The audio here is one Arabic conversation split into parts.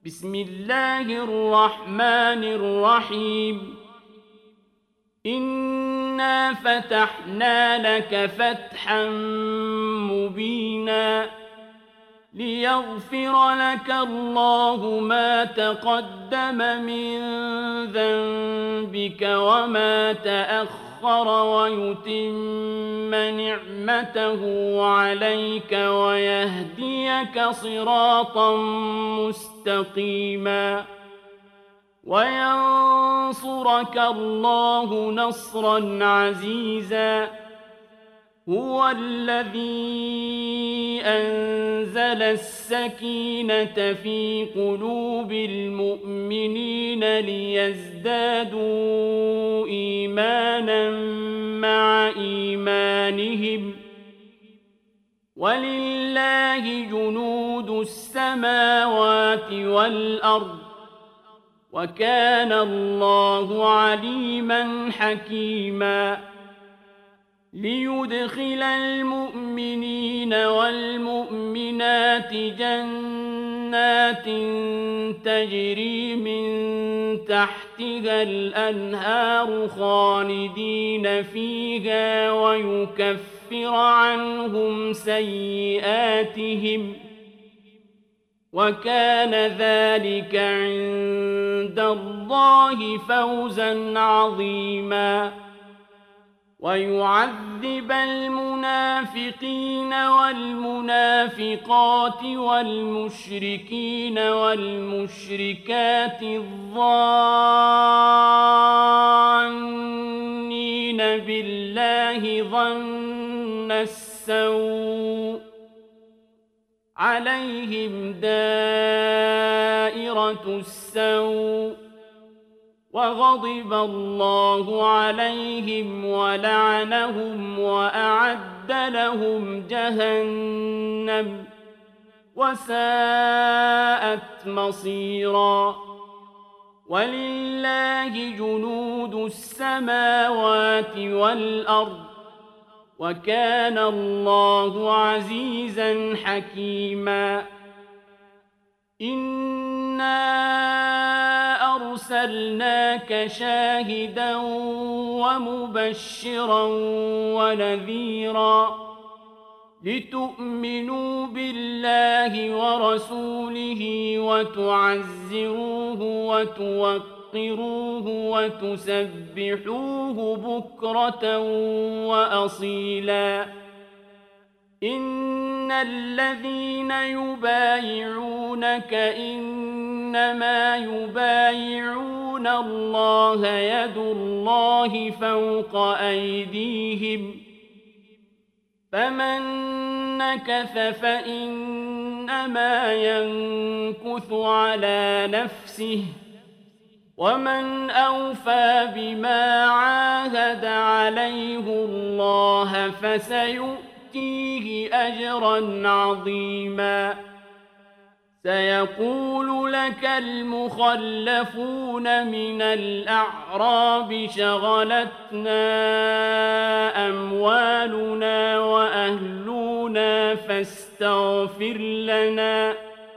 بسم الله الرحمن الرحيم إنا فتحنا لك فتحا مبينا ليغفر لك الله ما تقدم من ذنبك وما تأخر ويتم نعمته عليك ويهديك صراطا مستقيما وينصرك الله نصرا عزيزا هو الذي أنزل السكينة في قلوب المؤمنين ليزدادوا إيمانا مع إيمانهم ولله جنود السماوات والأرض وكان الله عليما حكيما ليدخل المؤمنين والمؤمنات جنات تجري من تحتها الأنهار خالدين فيها ويكفر عنهم سيئاتهم وكان ذلك عند الله فوزا عظيما ويعذب المنافقين والمنافقات والمشركين والمشركات الظانين بالله ظن السوء عليهم دائرة السوء وغضب الله عليهم ولعنهم وأعد لهم جهنم وساءت مصيرا ولله جنود السماوات والأرض وكان الله عزيزا حكيما إنا أرسلناك شاهدا ومبشرا ونذيرا لتؤمنوا بالله ورسوله وتعزروه وتوقروه وتسبحوه بكرة وأصيلا إن الذين يبايعونك إنما يبايعون الله يد الله فوق أيديهم فمن نكث فإنما ينكث على نفسه ومن أوفى بما عاهد عليه الله فسيؤتيه أجرا عظيما سيقول لك المخلفون من الأعراب شغلتنا أموالنا وأهلنا فاستغفر لنا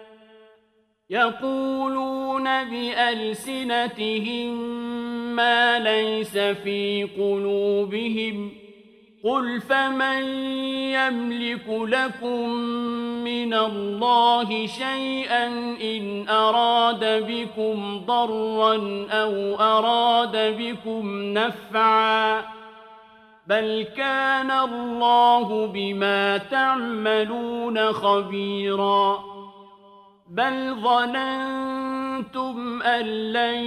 يقولون بألسنتهم ما ليس في قلوبهم قل فمن يملك لكم من الله شيئا إن أراد بكم ضرا أو أراد بكم نفعا بل كان الله بما تعملون خبيرا بل ظننتم أن لن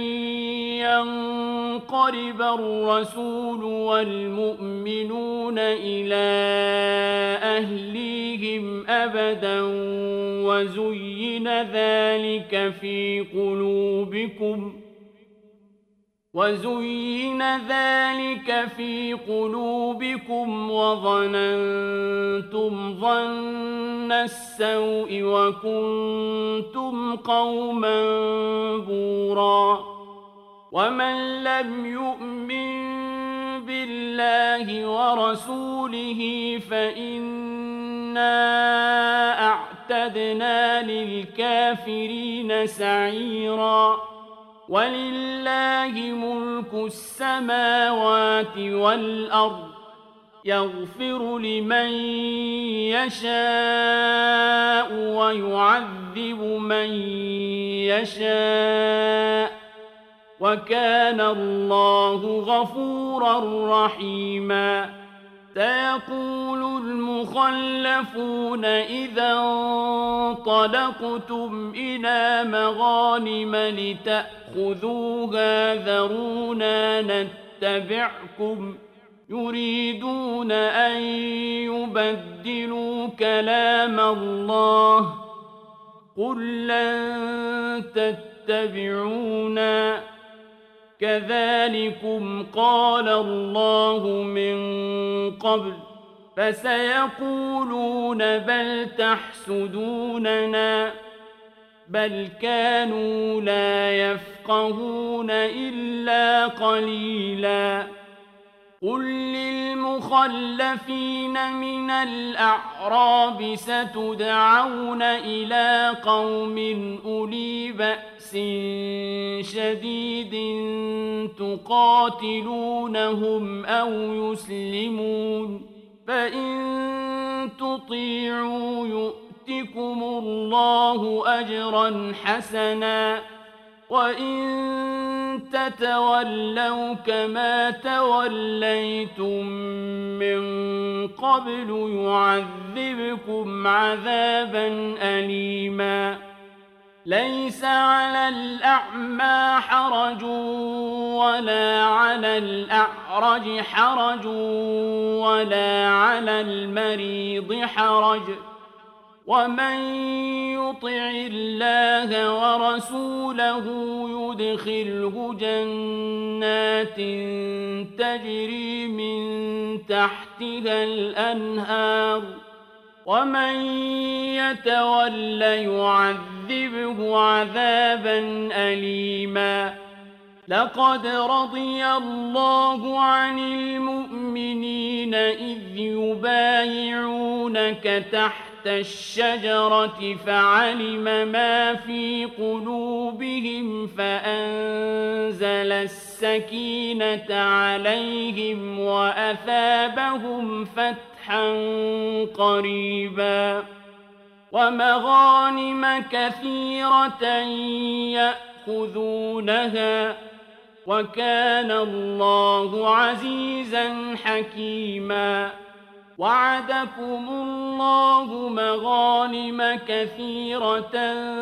ينقلب الرسول والمؤمنون إلى أهليهم أبدا وزين ذلك في قلوبكم وظننتم ظن السوء وكنتم قوما بورا ومن لم يؤمن بالله ورسوله فإن أعتدنا للكافرين سعيرا ولله ملك السماوات والأرض يغفر لمن يشاء ويعذب من يشاء وكان الله غفورا رحيما سيقول المخلفون إذا انطلقتم إلى مغانم لتأخذوها ذرونا نتبعكم يريدون أن يبدلوا كلام الله قل لن تتبعونا كذلكم قال الله من قبل فسيقولون بل تحسدوننا بل كانوا لا يفقهون إلا قليلا قل للمخلفين من الأعراب ستدعون إلى قوم أولي بأس شديد تقاتلونهم أو يسلمون فإن تطيعوا يؤتكم الله أجرا حسنا وإن تتولوا كما توليتم من قبل يعذبكم عذابا أليما ليس على الأعمى حرج ولا على الأعرج حرج ولا على المريض حرج ومن يطع الله ورسوله يدخله جنات تجري من تحتها الأنهار ومن يتول يعذبه عذابا أليما لقد رضي الله عن المؤمنين إذ يبايعونك تحت الشجرة فعلم ما في قلوبهم فأنزل السكينة عليهم وأثابهم فتحا قريبا ومغانم كثيرة يأخذونها وكان الله عزيزا حكيما وعدكم الله مغانم كثيرة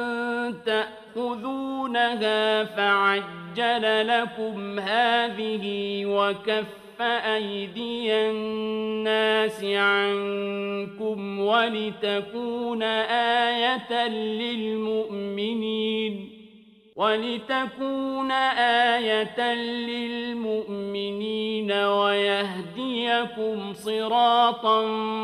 تأخذونها فعجل لكم هذه وكف أيدي الناس عنكم ولتكون آية للمؤمنين ويهديكم صراطا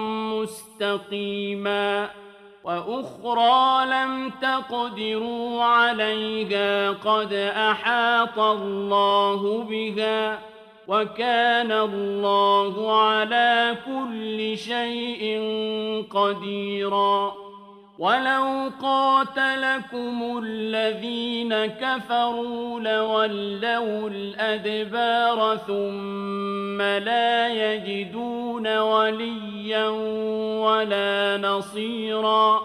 مستقيما وأخرى لم تقدروا عليها قد أحاط الله بها وكان الله على كل شيء قديرا ولو قاتلكم الذين كفروا لولوا الأدبار ثم لا يجدون وليا ولا نصيرا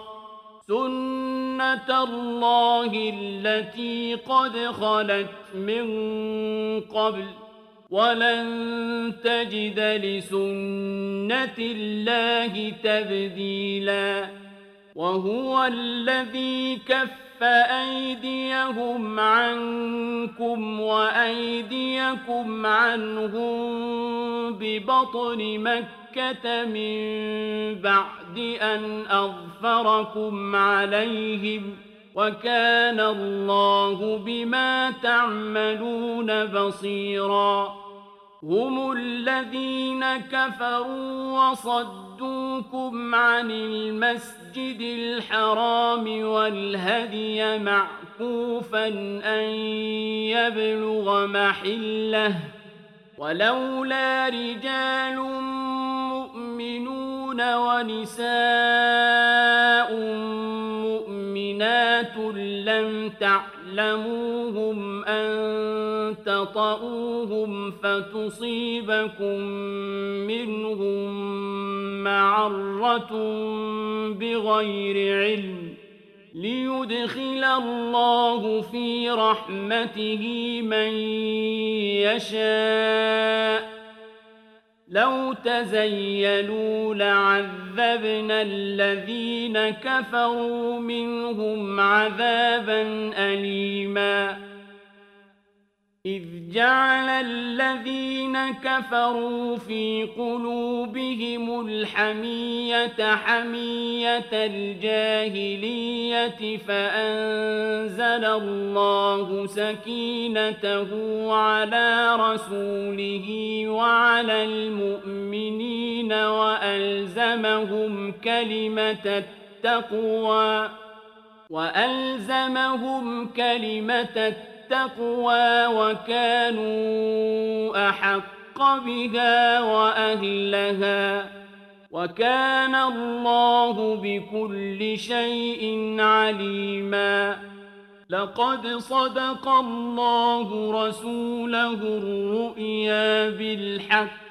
سنة الله التي قد خلت من قبل ولن تجد لسنة الله تبديلا وهو الذي كف أيديهم عنكم وأيديكم عنهم ببطن مكة من بعد أن أظفركم عليهم وكان الله بما تعملون بصيرا هم الذين كفروا وصدوكم عن المسجد الحرام والهدي معكوفا أن يبلغ محله ولولا رجال مؤمنون ونساء مؤمنات لم تعلموهم أن تطؤوهم فتصيبكم منهم معرة بغير علم ليدخل الله في رحمته من يشاء لو تزيلوا لعذبنا الذين كفروا منهم عذابا أليما إذ جعل الذين كفروا في قلوبهم الحمية حمية الجاهلية فأنزل الله سكينته على رسوله وعلى المؤمنين وألزمهم كلمة التقوى وكانوا أحق بها وأهلها وكان الله بكل شيء عليما لقد صدق الله رسوله الرؤيا بالحق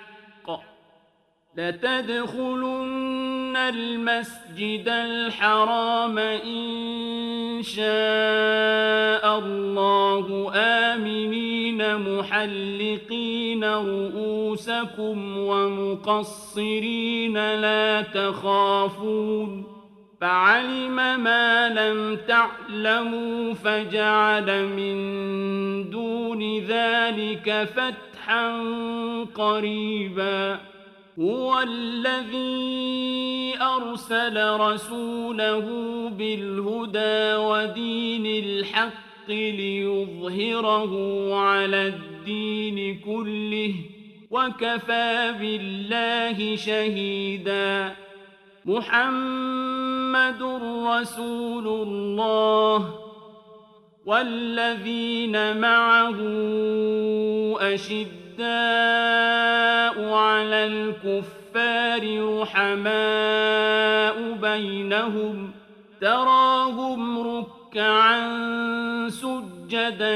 لتدخلن المسجد الحرام إن شاء الله آمنين محلقين رؤوسكم ومقصرين لا تخافون فعلم ما لم تعلموا فجعل من دون ذلك فتحا قريبا هو الذي أرسل رسوله بالهدى ودين الحق ليظهره على الدين كله وكفى بالله شهيدا محمد رسول الله والذين معه أشداء على الكفار رحماء بينهم تراهم ركعا سجدا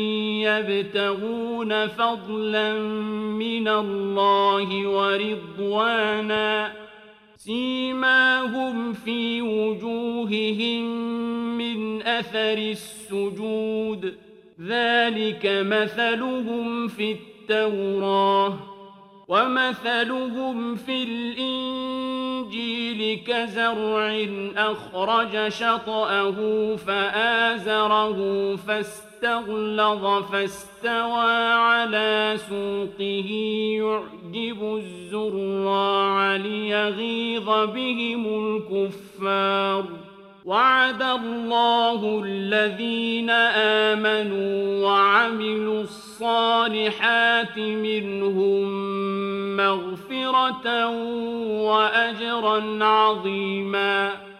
يبتغون فضلا من الله ورضوانا سيماهم في وجوههم من أثر السجود ذلك مثلهم في التوراة ومثلهم في الإنجيل كزرع أخرج شطأه فآزره فاستغلظ فاستوى على سوقه يعجب الزراع ليغيظ بهم الكفار وعد الله الذين آمنوا وعملوا الصالحات منهم مغفرة وأجرا عظيما